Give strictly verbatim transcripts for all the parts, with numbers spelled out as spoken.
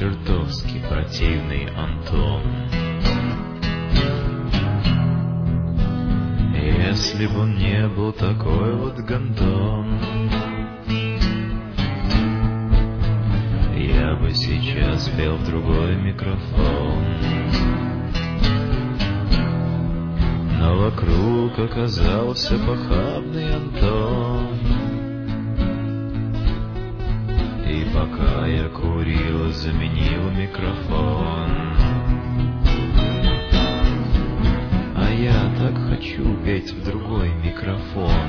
чертовски противный Антон. Если б он не был такой вот гондон, я бы сейчас пел в другой микрофон. Но вокруг оказался похабный Антон, и пока я курил, заменил микрофон. А я так хочу петь в другой микрофон.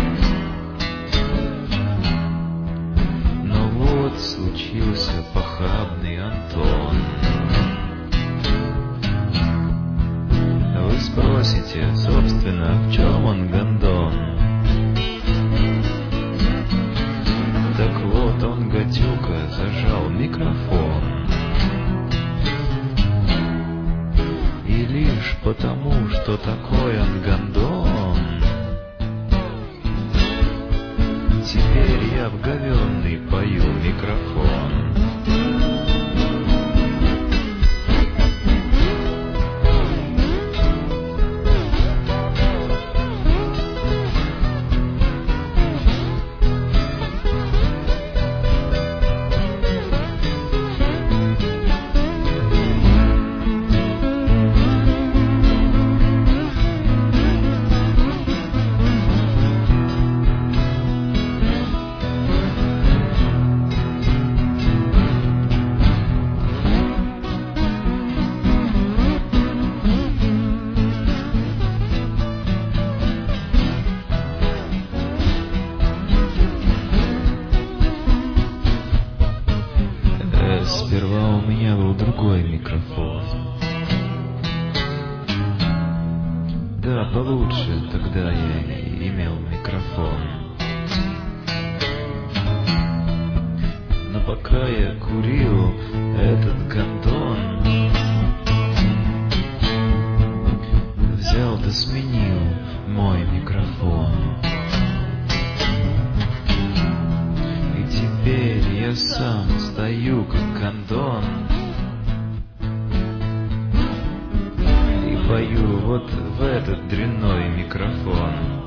Но вот случился похабный Антон. Вы спросите, собственно, в чем он гондон? Так вот он, гадюка, зажал микрофон. И лишь потому, что такой он гондон, теперь я в говенный пою микрофон. Сперва у меня был другой микрофон. Да, получше тогда я имел микрофон. Но пока я курил этот гондон, взял да сменил мой микрофон. И теперь я сам стою как гондон и пою вот в этот дрянной микрофон.